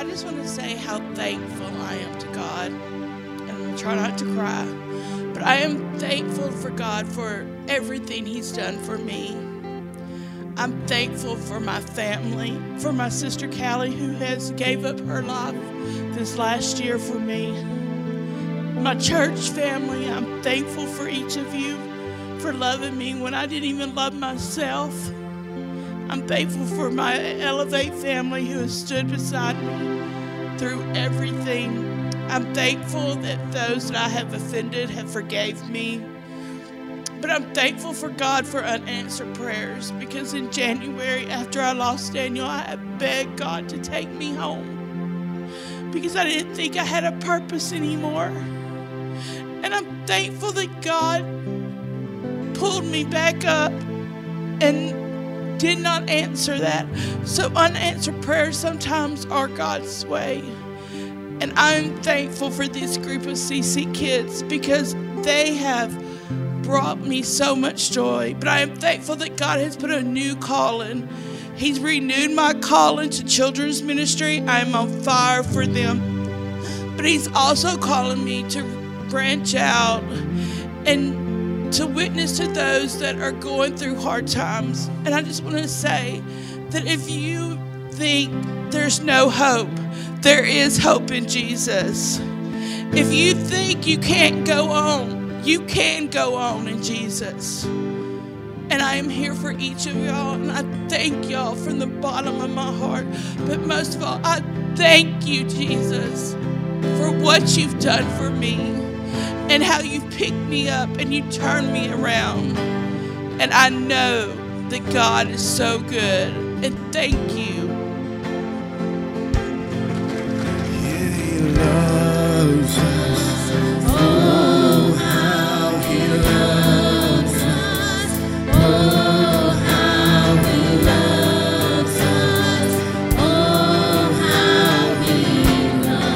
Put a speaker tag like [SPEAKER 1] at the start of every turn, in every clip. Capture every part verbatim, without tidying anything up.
[SPEAKER 1] just want to say how thankful I am to God. And I'm going to try not to cry. But I am thankful for God for everything He's done for me. I'm thankful for my family, for my sister Callie, who has gave up her life this last year for me. My church family, I'm thankful for each of you for loving me when I didn't even love myself. I'm thankful for my Elevate family who has stood beside me through everything. I'm thankful that those that I have offended have forgave me. But I'm thankful for God for unanswered prayers, because in January, after I lost Daniel, I had begged God to take me home because I didn't think I had a purpose anymore. And I'm thankful that God pulled me back up and did not answer that. So unanswered prayers sometimes are God's way. And I'm thankful for this group of C C kids because they have brought me so much joy. But I am thankful that God has put a new calling. He's renewed my calling to children's ministry. I am on fire for them. But He's also calling me to branch out and to witness to those that are going through hard times. And I just want to say that if you think there's no hope, there is hope in Jesus. If you think you can't go on, you can go on in Jesus. And I am here for each of y'all, and I thank y'all from the bottom of my heart. But most of all, I thank you, Jesus, for what you've done for me and how you picked me up and you turned me around. And I know that God is so good. And thank you.
[SPEAKER 2] He loves us. Oh, how He loves us. Oh, how He loves us. Oh, how He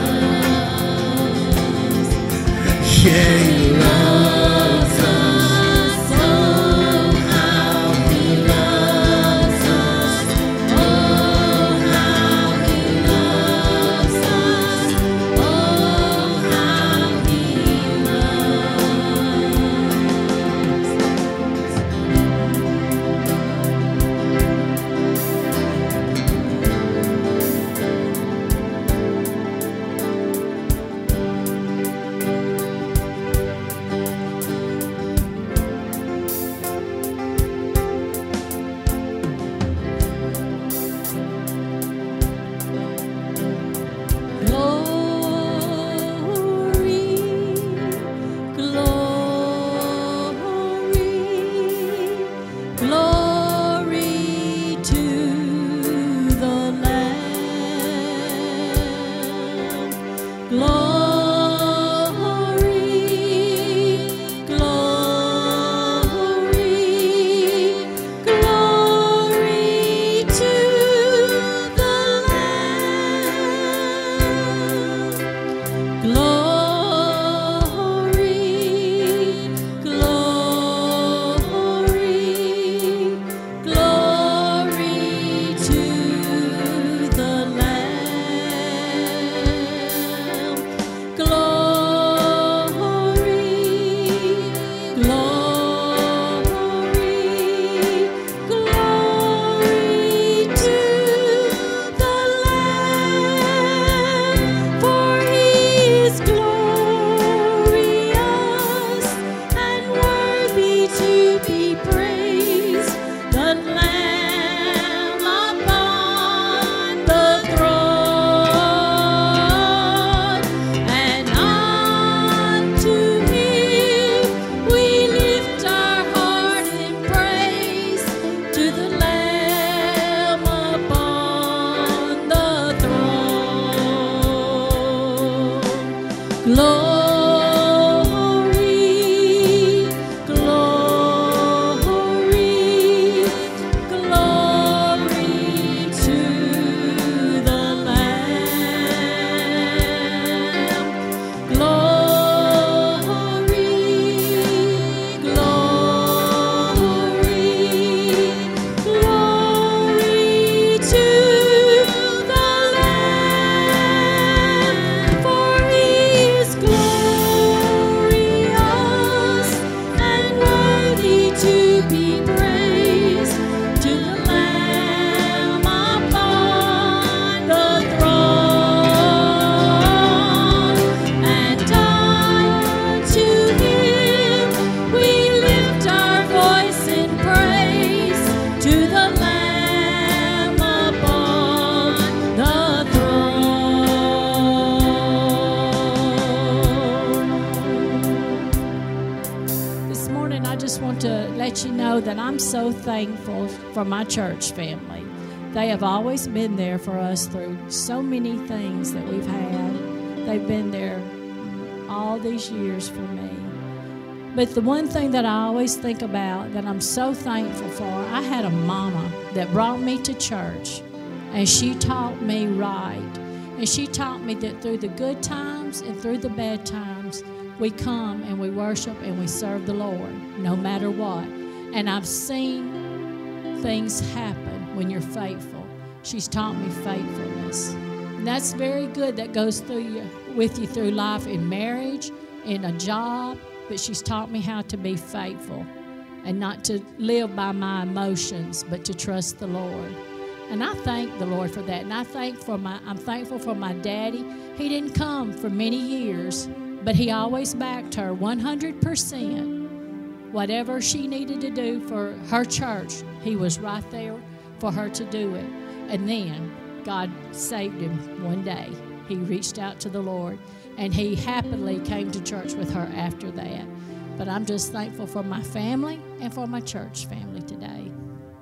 [SPEAKER 2] loves. Yeah, He loves us. Oh, how He loves us. Oh, how He loves us. Oh, how He
[SPEAKER 3] I'm so thankful for my church family. They have always been there for us through so many things that we've had. They've been there all these years for me. But the one thing that I always think about that I'm so thankful for, I had a mama that brought me to church, and she taught me right. And she taught me that through the good times and through the bad times, we come and we worship and we serve the Lord, no matter what. And I've seen things happen when you're faithful. She's taught me faithfulness. And that's very good. That goes through you, with you through life in marriage, in a job. But she's taught me how to be faithful and not to live by my emotions, but to trust the Lord. And I thank the Lord for that. And I thank for my, I'm thankful for my daddy. He didn't come for many years, but he always backed her one hundred percent. Whatever she needed to do for her church, he was right there for her to do it. And then God saved him one day. He reached out to the Lord, and he happily came to church with her after that. But I'm just thankful for my family and for my church family today.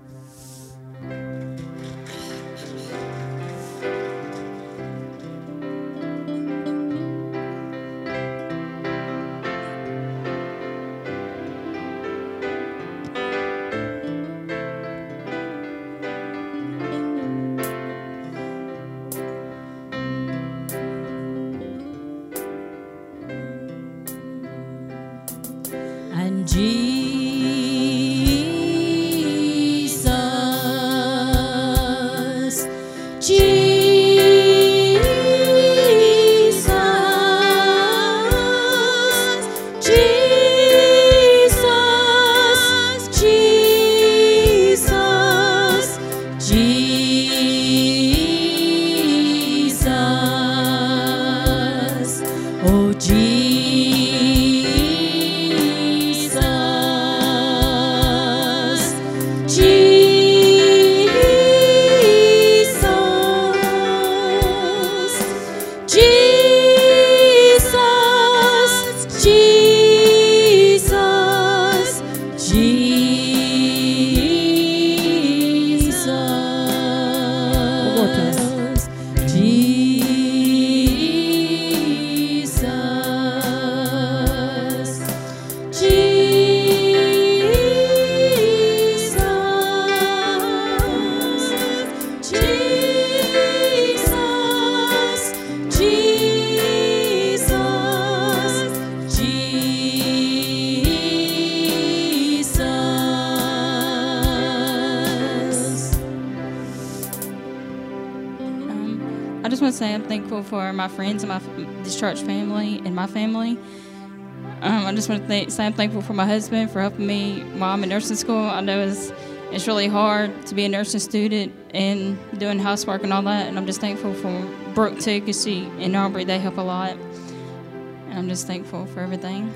[SPEAKER 3] And Jesus, Jesus, Jesus, Jesus, Jesus, oh Jesus.
[SPEAKER 4] I just want to say I'm thankful for my friends and my this church family and my family. Um, I just want to th- say I'm thankful for my husband for helping me while I'm in nursing school. I know it's, it's really hard to be a nursing student and doing housework and all that, and I'm just thankful for Brooke too, because she and Aubrey, they help a lot. And I'm just thankful for everything.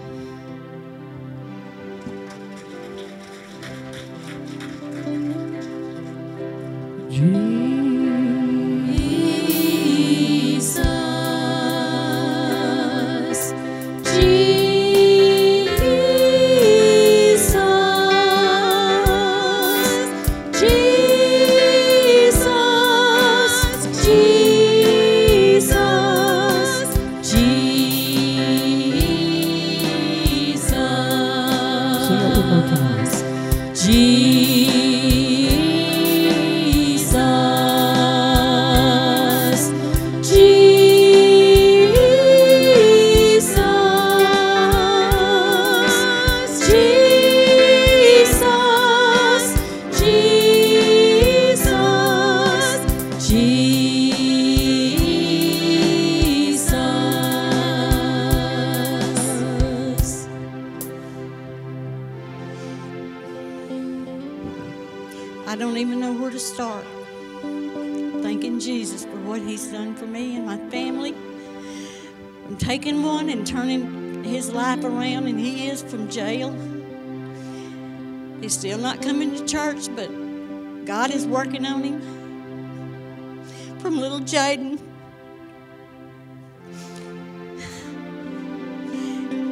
[SPEAKER 5] I don't even know where to start. Thanking Jesus for what he's done for me and my family. I'm taking one and turning his life around, and he is from jail. He's still not coming to church, but God is working on him. From little Jaden.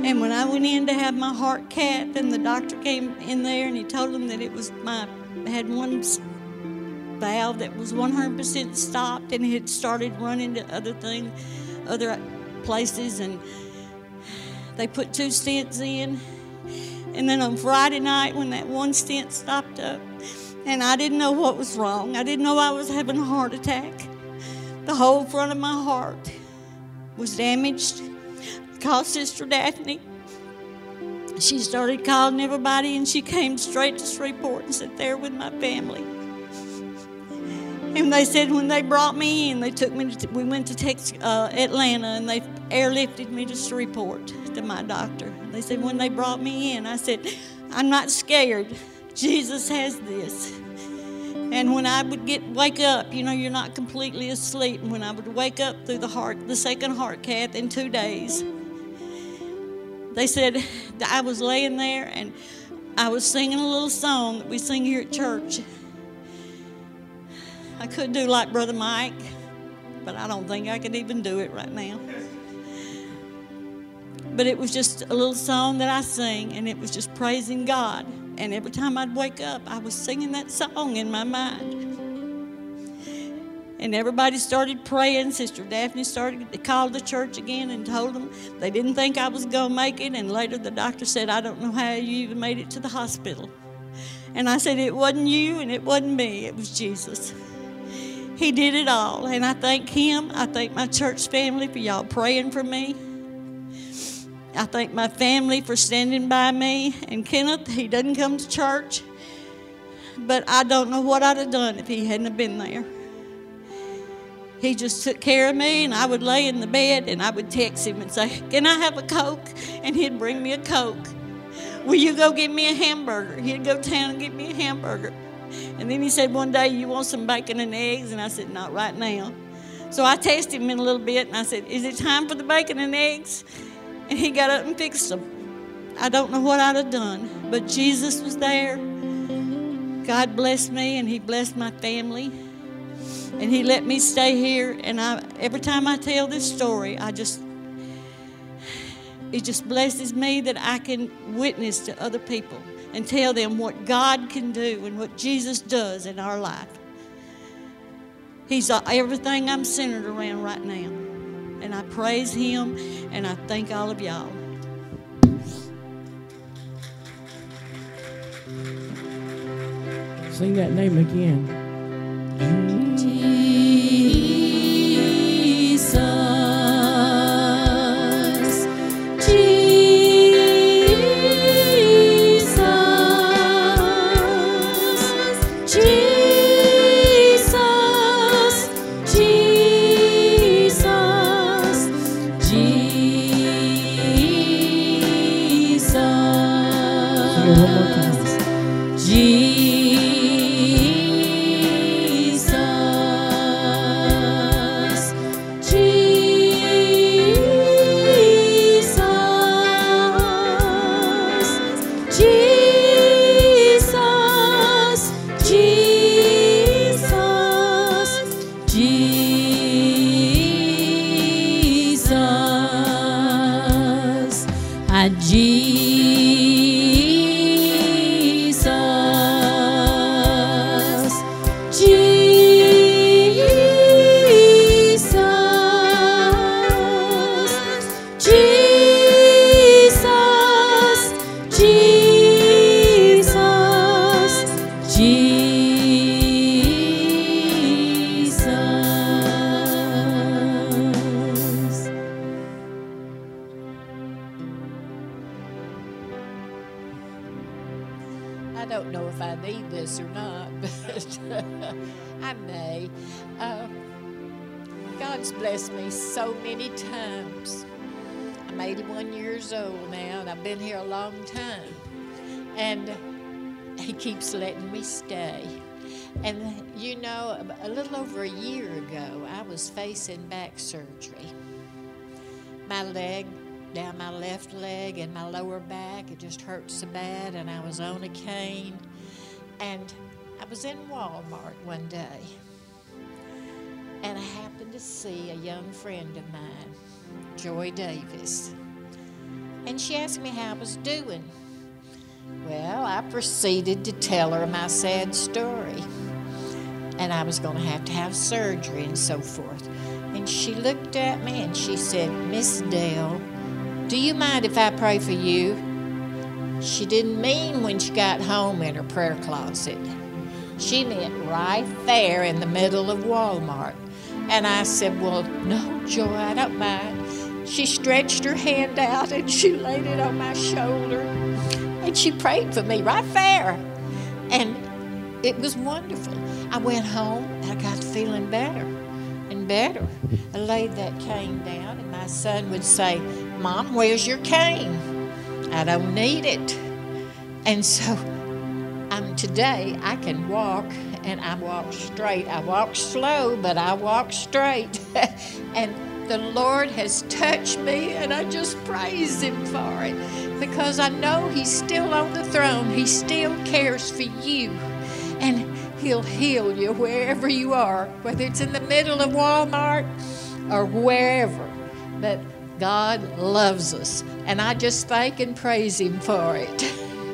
[SPEAKER 5] And when I went in to have my heart cath, and the doctor came in there and he told them that it was my, had one valve that was one hundred percent stopped, and it had started running to other things, other places, and they put two stents in. And then on Friday night, when that one stent stopped up, and I didn't know what was wrong, I didn't know I was having a heart attack. The whole front of my heart was damaged. I called Sister Daphne. She started calling everybody, and she came straight to Shreveport and sat there with my family. And they said when they brought me in, they took me to, we went to Texas, uh, Atlanta, and they airlifted me to Shreveport to my doctor. They said when they brought me in, I said, I'm not scared. Jesus has this. And when I would get wake up, you know, you're not completely asleep. And when I would wake up through the heart, the second heart cath in two days, they said that I was laying there and I was singing a little song that we sing here at church. I could do like Brother Mike, but I don't think I could even do it right now. But it was just a little song that I sing, and it was just praising God. And every time I'd wake up, I was singing that song in my mind. And everybody started praying. Sister Daphne started to call the church again and told them they didn't think I was going to make it. And later the doctor said, I don't know how you even made it to the hospital. And I said, it wasn't you and it wasn't me. It was Jesus. He did it all. And I thank him. I thank my church family for y'all praying for me. I thank my family for standing by me. And Kenneth, he doesn't come to church. But I don't know what I'd have done if he hadn't have been there. He just took care of me, and I would lay in the bed, and I would text him and say, can I have a Coke? And he'd bring me a Coke. Will you go get me a hamburger? He'd go to town and get me a hamburger. And then he said one day, you want some bacon and eggs? And I said, not right now. So I texted him in a little bit, and I said, is it time for the bacon and eggs? And he got up and fixed them. I don't know what I'd have done, but Jesus was there. God blessed me, and he blessed my family. And he let me stay here, and I, every time I tell this story, I just, it just blesses me that I can witness to other people and tell them what God can do and what Jesus does in our life. He's everything I'm centered around right now. And I praise him, and I thank all of y'all.
[SPEAKER 2] Sing that name again.
[SPEAKER 3] Jesus, Jesus, Jesus, Jesus, Jesus.
[SPEAKER 2] Sing it one more time.
[SPEAKER 3] Jesus.
[SPEAKER 6] I don't know if I need this or not, but I may. Uh, God's blessed me so many times. I'm eighty-one years old now, and I've been here a long time. And he keeps letting me stay. And, you know, a little over a year ago, I was facing back surgery. My leg, down my left leg and my lower back, it just hurt so bad, and I was on a cane. And I was in Walmart one day, and I happened to see a young friend of mine, Joy Davis. And she asked me how I was doing. Well, I proceeded to tell her my sad story. And I was going to have to have surgery and so forth. And she looked at me and she said, Miss Dale, do you mind if I pray for you? She didn't mean when she got home in her prayer closet. She meant right there in the middle of Walmart. And I said, well, no, Joy, I don't mind. She stretched her hand out and she laid it on my shoulder. And she prayed for me right there. And it was wonderful. I went home and I got feeling better and better. I laid that cane down and my son would say, Mom, where's your cane? I don't need it. And so um, today I can walk, and I walk straight. I walk slow, but I walk straight. And the Lord has touched me, and I just praise Him for it, because I know He's still on the throne. He still cares for you, and He'll heal you wherever you are, whether it's in the middle of Walmart or wherever. But God loves us, and I just thank and praise Him for it.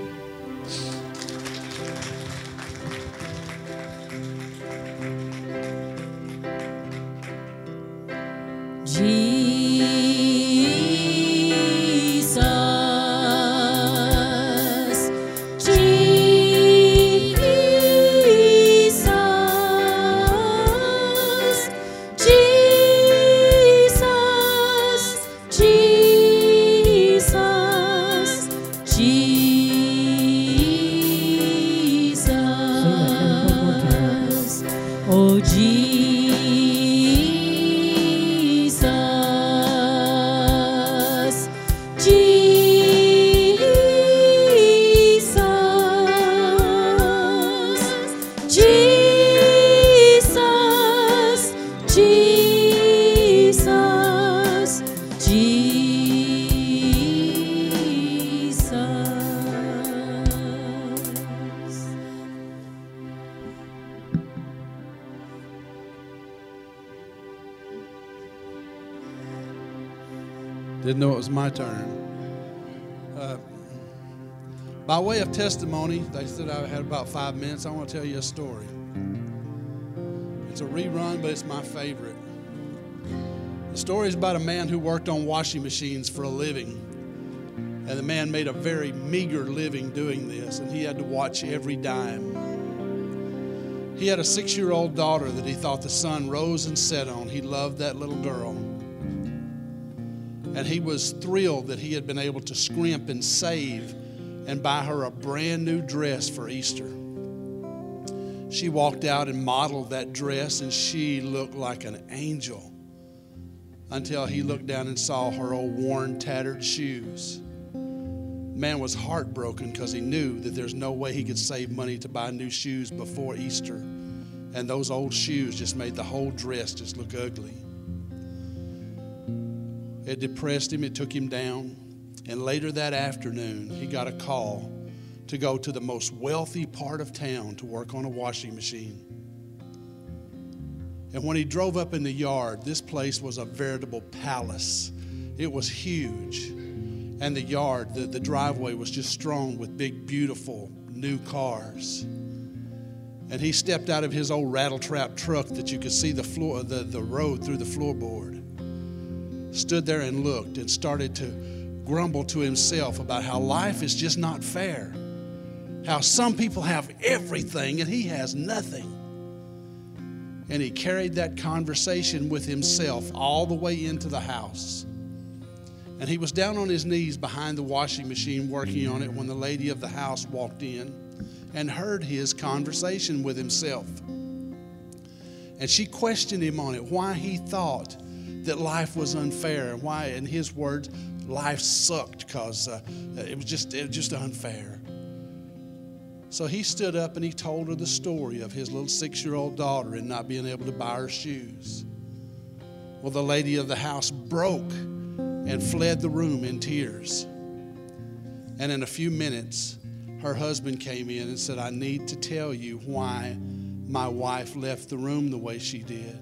[SPEAKER 7] Didn't know it was my turn. Uh, by way of testimony, they said I had about five minutes. I want to tell you a story. It's a rerun, but it's my favorite. The story is about a man who worked on washing machines for a living. And the man made a very meager living doing this, and he had to watch every dime. He had a six-year-old daughter that he thought the sun rose and set on. He loved that little girl. And he was thrilled that he had been able to scrimp and save and buy her a brand new dress for Easter. She walked out and modeled that dress, and she looked like an angel until he looked down and saw her old worn, tattered shoes. The man was heartbroken because he knew that there's no way he could save money to buy new shoes before Easter. And those old shoes just made the whole dress just look ugly. It depressed him. It took him down. And later that afternoon, he got a call to go to the most wealthy part of town to work on a washing machine. And when he drove up in the yard, this place was a veritable palace. It was huge. And the yard, the, the driveway was just strewn with big, beautiful new cars. And he stepped out of his old rattle-trap truck that you could see the floor, the, the road through the floorboard. Stood there and looked and started to grumble to himself about how life is just not fair. How some people have everything and he has nothing. And he carried that conversation with himself all the way into the house. And he was down on his knees behind the washing machine working on it when the lady of the house walked in and heard his conversation with himself. And she questioned him on it, why he thought that life was unfair, and why, in his words, life sucked because uh, it was just it was just unfair. So he stood up and he told her the story of his little six-year-old daughter and not being able to buy her shoes. Well, the lady of the house broke and fled the room in tears. And in a few minutes, her husband came in and said, I need to tell you why my wife left the room the way she did.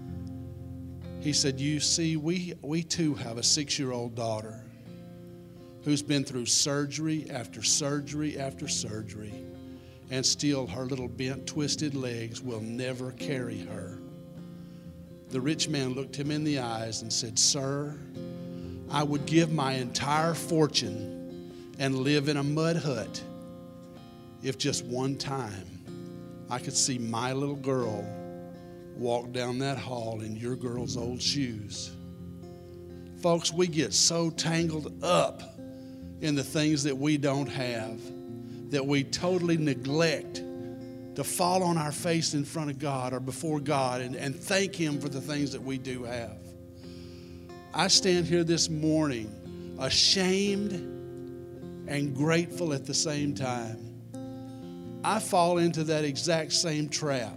[SPEAKER 7] He said, you see, we, we too have a six-year-old daughter who's been through surgery after surgery after surgery, and still her little bent, twisted legs will never carry her. The rich man looked him in the eyes and said, "Sir, I would give my entire fortune and live in a mud hut if just one time I could see my little girl walk down that hall in your girl's old shoes." Folks, we get so tangled up in the things that we don't have that we totally neglect to fall on our face in front of God or before God and, and thank Him for the things that we do have. I stand here this morning ashamed and grateful at the same time. I fall into that exact same trap.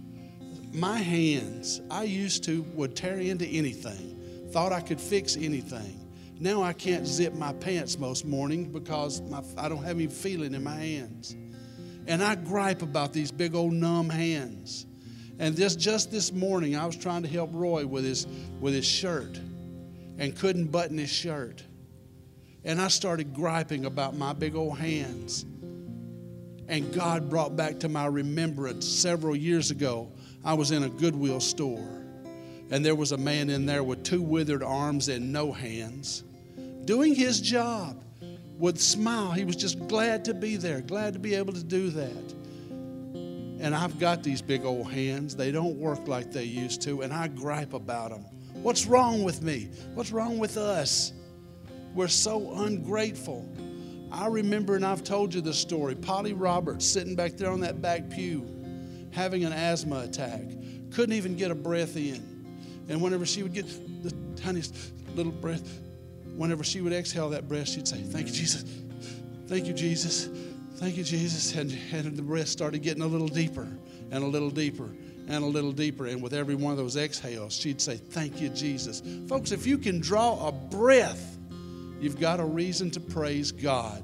[SPEAKER 7] My hands, I used to, would tear into anything, thought I could fix anything. Now I can't zip my pants most mornings because my, I don't have any feeling in my hands. And I gripe about these big old numb hands. And this, just this morning, I was trying to help Roy with his, with his shirt and couldn't button his shirt. And I started griping about my big old hands. And God brought back to my remembrance several years ago, I was in a Goodwill store. And there was a man in there with two withered arms and no hands, doing his job with a smile. He was just glad to be there, glad to be able to do that. And I've got these big old hands. They don't work like they used to, and I gripe about them. What's wrong with me? What's wrong with us? We're so ungrateful. I remember, and I've told you the story, Polly Roberts sitting back there on that back pew having an asthma attack. Couldn't even get a breath in. And whenever she would get the tiniest little breath, whenever she would exhale that breath, she'd say, "Thank you, Jesus. Thank you, Jesus. Thank you, Jesus." And, and the breath started getting a little deeper and a little deeper and a little deeper. And with every one of those exhales, she'd say, "Thank you, Jesus." Folks, if you can draw a breath, you've got a reason to praise God.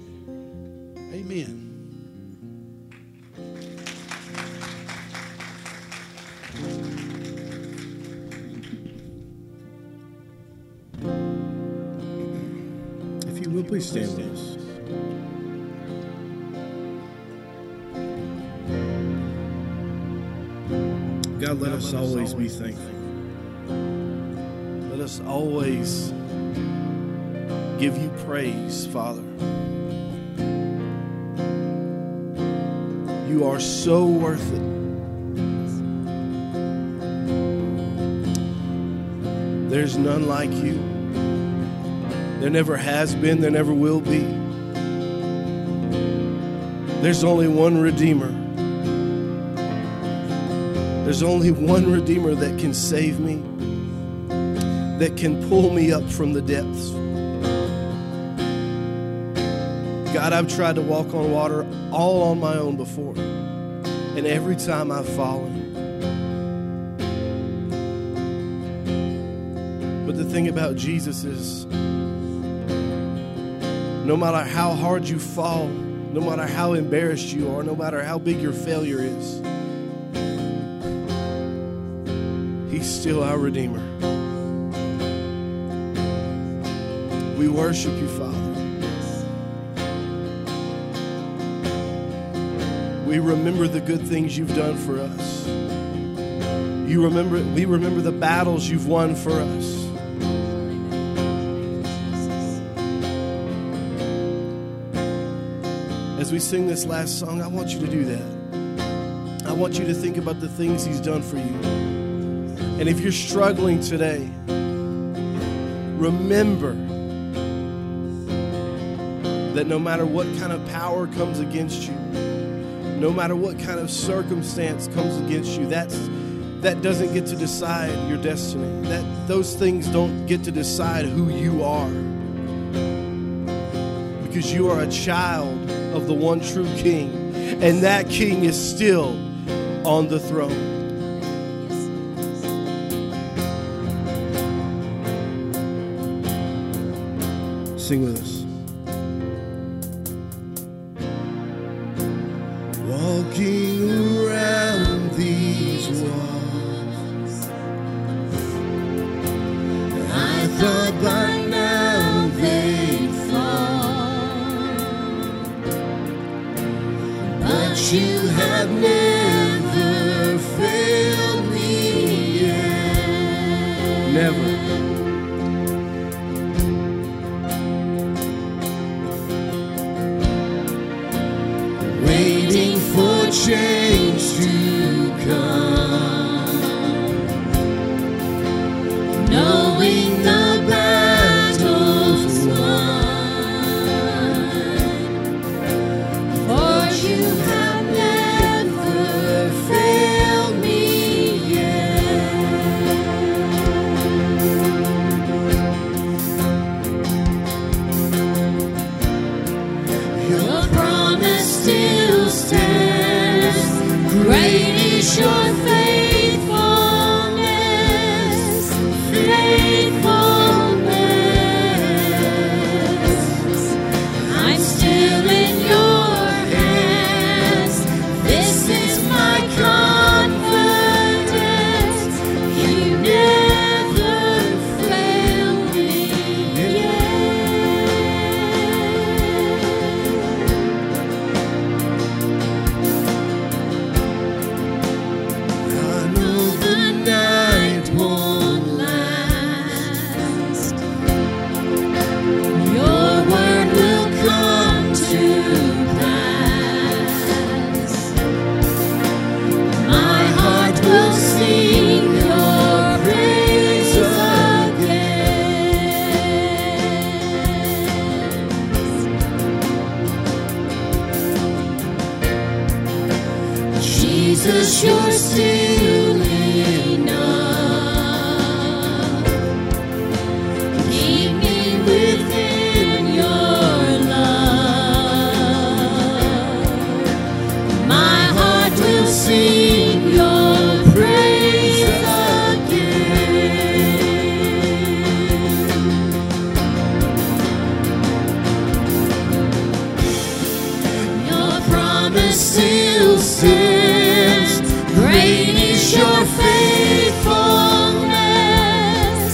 [SPEAKER 7] Amen.
[SPEAKER 8] Will please stand with us. God, let us always be thankful. Let us always give you praise, Father. You are so worth it. There's none like you. There never has been, there never will be. There's only one Redeemer. There's only one Redeemer that can save me, that can pull me up from the depths. God, I've tried to walk on water all on my own before, and every time I've fallen. But the thing about Jesus is, no matter how hard you fall, no matter how embarrassed you are, no matter how big your failure is, He's still our Redeemer. We worship you, Father. We remember the good things you've done for us. You remember, we remember the battles you've won for us. As we sing this last song, I want you to do that. I want you to think about the things He's done for you. And if you're struggling today, remember that no matter what kind of power comes against you, no matter what kind of circumstance comes against you, that's, that doesn't get to decide your destiny. That, those things don't get to decide who you are. Because you are a child of the one true King, and that King is still on the throne. Sing with us. Walking around these walls, I thought by now they'd fall.
[SPEAKER 3] is your faithfulness, faithfulness. I'm still in your hands. This is my confidence. You never fail me yet. I know the night won't last. Your word will come to pass. My heart will sing your praise again. Jesus, you're still enough. Keep me within your love. My heart will sing your praise again. Your promise still stands. Great is your faithfulness,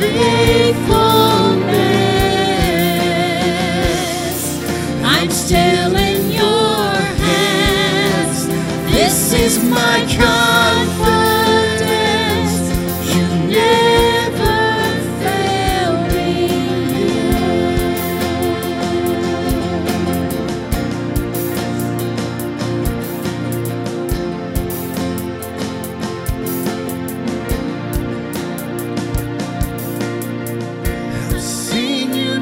[SPEAKER 3] faithfulness. I'm still in your hands. This is my confidence. You never fail me I've seen you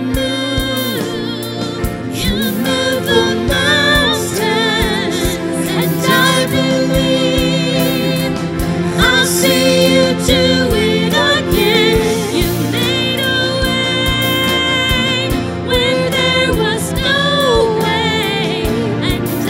[SPEAKER 3] move. You move the mountains, and I believe I'll see you do it again. You made a way where there was no way, and I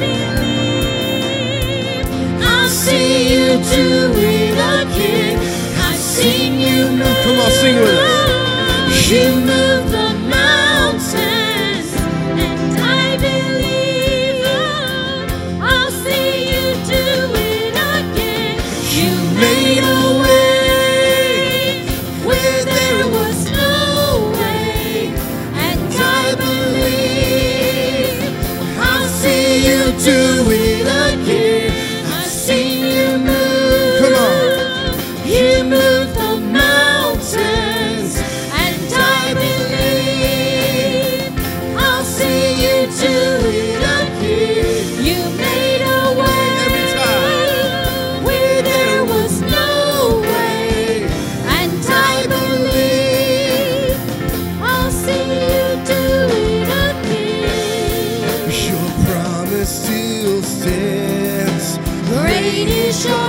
[SPEAKER 3] believe I'll see you do it again. I've seen you move.
[SPEAKER 8] Come on, sing with us.
[SPEAKER 3] You move the mountains, and I believe I'll see you do it again. You made a way where there was no way, and I believe I'll see you do it again. I've seen you move.
[SPEAKER 8] Come on.
[SPEAKER 3] You move the mountains, and I believe I'll see you do it again. You made a way
[SPEAKER 8] Every time.
[SPEAKER 3] where there was no way, and I believe I'll see you do it again.
[SPEAKER 8] Your promise still stands.
[SPEAKER 3] Great is your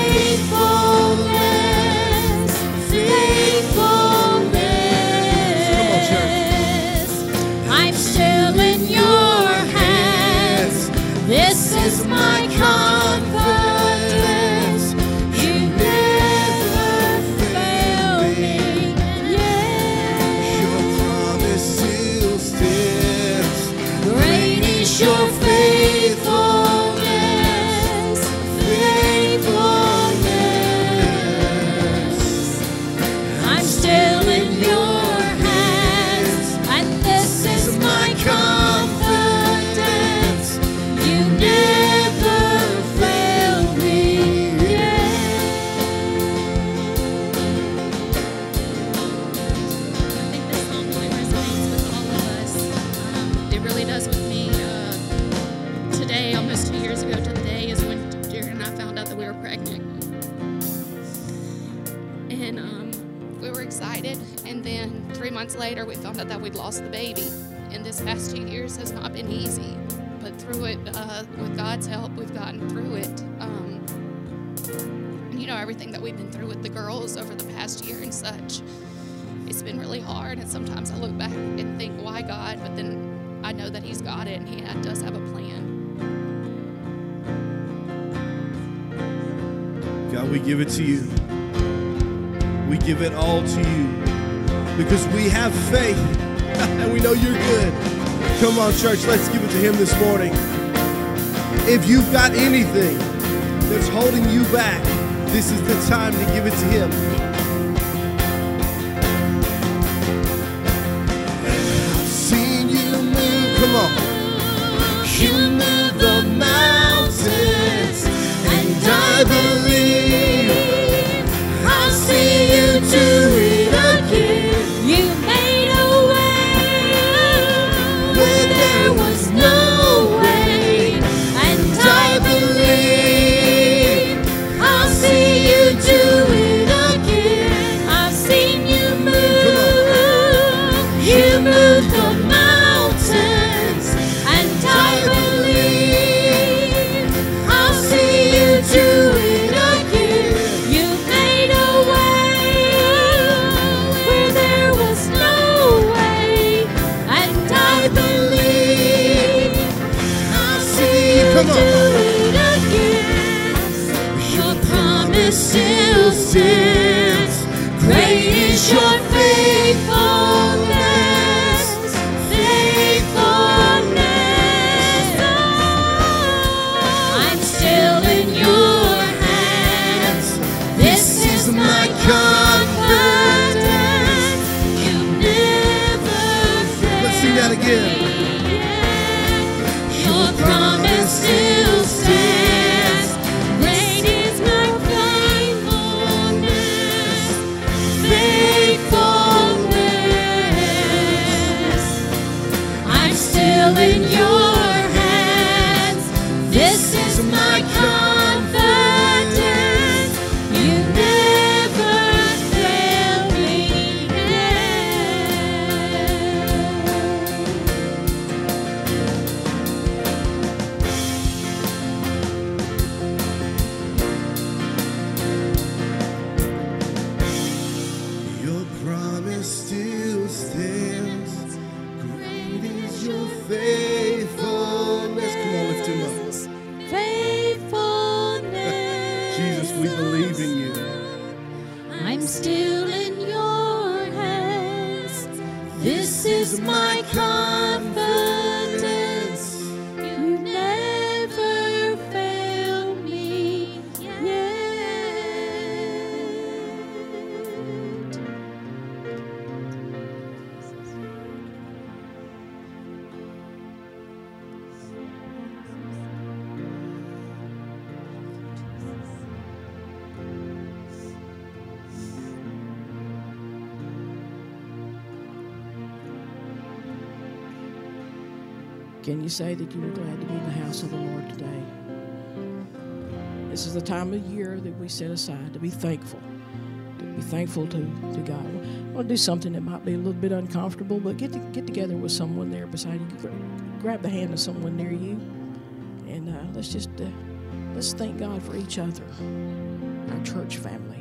[SPEAKER 3] faithfulness, faithfulness. I'm still in your hands. This is my confidence. You never fail me yet.
[SPEAKER 8] Your promise still stands.
[SPEAKER 3] Great is your faithfulness, faithfulness. I'm still in your hands, and this is my confidence. You never fail me yet.
[SPEAKER 9] I think this song really resonates with all of us. Um, it really does with me. Uh, today, almost two years ago to the day, is when Jared and I found out that we were pregnant. And um, we were excited. And then three months later, we found out that we'd lost the baby. And this past two years has not been easy. But through it, uh, with God's help, we've gotten through it. Um, you know, everything that we've been through with the girls over the past year and such. It's been really hard, and sometimes I look back and think, why God? But then I know that He's got it, and He does have a plan.
[SPEAKER 8] God, we give it to you. We give it all to you because we have faith and we know you're good. Come on, church, let's give it to him this morning. If you've got anything that's holding you back, this is the time to give it to him. I've seen you move, come on. You move the mountains, and I believe I'll see you do it again.
[SPEAKER 3] You made a way
[SPEAKER 8] Where there was no way,
[SPEAKER 3] and
[SPEAKER 8] I believe I'll see you do it again.
[SPEAKER 3] I've seen you
[SPEAKER 8] Come
[SPEAKER 3] move. You move the mountains, and I believe I'll see you do it again. You made a way where there was no way, and I believe I'll see you
[SPEAKER 8] Come on.
[SPEAKER 3] do it again. Your promise still stands. Great is your faithfulness, faithfulness. I'm still in your hands. This is my confidence. You never fail.
[SPEAKER 8] Let's sing that again.
[SPEAKER 3] Your promise still stands. Great is my faithfulness, faithfulness. I'm still in your hands. This is my confidence. You never fail me
[SPEAKER 8] Your promise still stands. Great is your faithfulness. Come on, lift him up.
[SPEAKER 3] faithfulness.
[SPEAKER 8] Jesus, we believe in you.
[SPEAKER 3] I'm still in your hands. This is my confidence. You never fail me yet.
[SPEAKER 2] Can you say that you were glad to be in the house of the Lord today? This is the time of year that we set aside to be thankful, to be thankful to, to God. I want to do something that might be a little bit uncomfortable, but get to, get together with someone there beside you. Gra- Grab the hand of someone near you, and uh, let's just uh, let's thank God for each other, our church family.